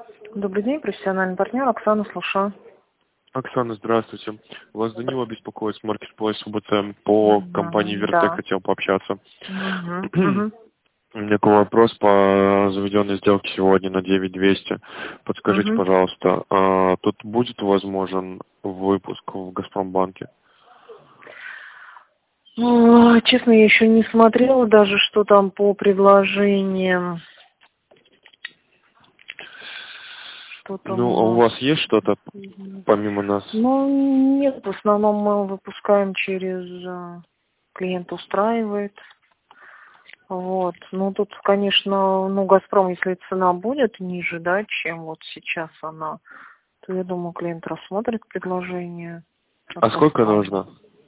Добрый день, профессиональный партнер Оксана, слушаю. Оксана, здравствуйте. Вас Данила беспокоит с Marketplace УБЦ по компании Вертек, Да. хотел пообщаться. Мгм. У меня такой вопрос по заведенной сделке сегодня на 9200. Подскажите, Мгм. пожалуйста, тут будет возможен выпуск в Газпромбанке? Честно, я еще не смотрела даже, что там по предложениям. Что там Ну, а у у нас? вас есть что-то помимо нас? Ну, нет, в основном мы выпускаем через клиент устраивает. Вот. Ну, тут, конечно, Газпром, если цена будет ниже, да, чем вот сейчас она, то, я думаю, клиент рассмотрит предложение от А сколько Газпрома. нужно?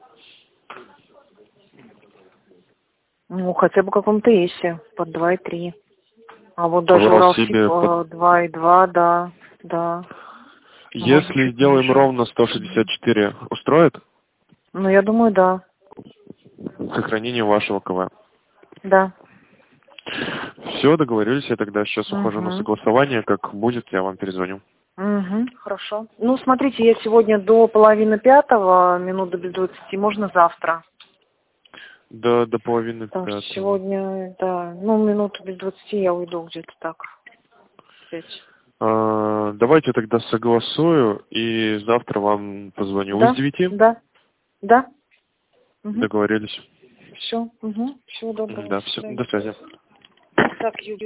Ну, хотя бы как в МТСе, под 2,3. А вот В даже Уралсиб Россибе 2,2, да, да. Может быть, Если чуть сделаем ниже. ровно 164, устроит Ну, я думаю, да. сохранение вашего КВ? Да. Все, договорились, я тогда сейчас ухожу на Угу. согласование. Как будет, я вам перезвоню. Угу, хорошо. Ну, смотрите, я сегодня до 4:30, минут до без 20, можно завтра. До половины Потому что пятого. сегодня, да, минут без 20 я уйду где-то так. 5. Давайте тогда согласую и завтра вам позвоню. Вы с Да, 9? да, да. Угу. Договорились. Все, угу. Всего доброго, до Да, все, свидания. до связи. Так, Юрий.